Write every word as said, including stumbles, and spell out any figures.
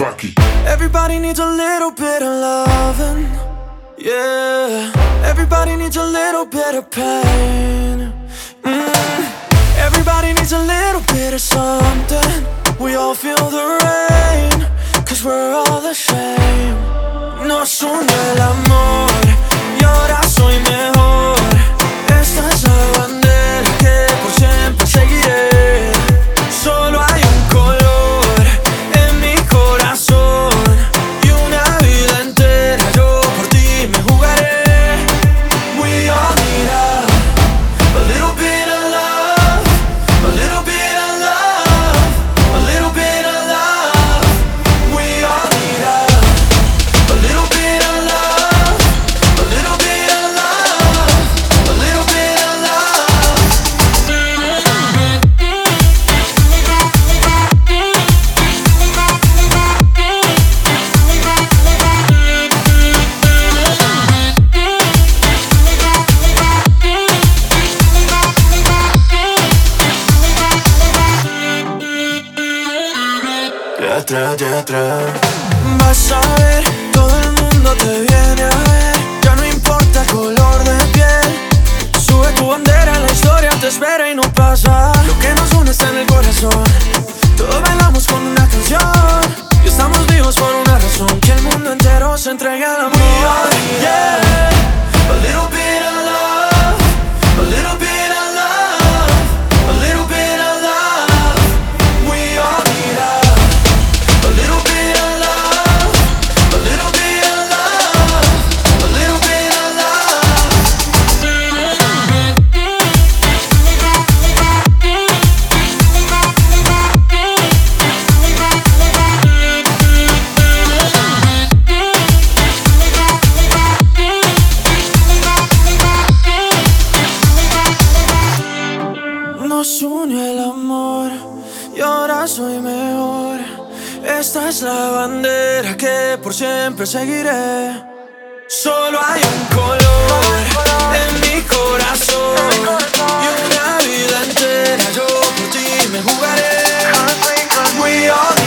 Vaki. Everybody needs a little bit of loving, yeah. Everybody needs a little bit of pain, mm. Everybody needs a little bit of something. We all feel the rain, cause we're all the same. Nos unió el amor y ahora soy mejor. Esta es la bandera que por siempre seguiré. Solo hay un color en mi corazón y una vida entera yo por ti me jugaré. We all need love, a little bit of love, a little bit of love, a little bit of love. We all need love, a little bit of love, a little bit of love, a little bit of love. De atrás, de atrás. Vas a ver, todo el mundo te viene a ver. Ya no importa el color de piel. Sube tu bandera, la historia te espera y no pasa. Lo que nos une está en el corazón. Todos bailamos con una canción y estamos vivos por una razón. Que el mundo entero se entregue al amor. We are, yeah. A little bit of love, a little bit of love, a little bit of love. We all need love, a little bit of love, a little bit of love, a little bit of love. Nos unió el amor y ahora soy mejor. Esta es la bandera que por siempre seguiré. Solo hay un color en mi corazón y una vida entera yo por ti me jugaré. We all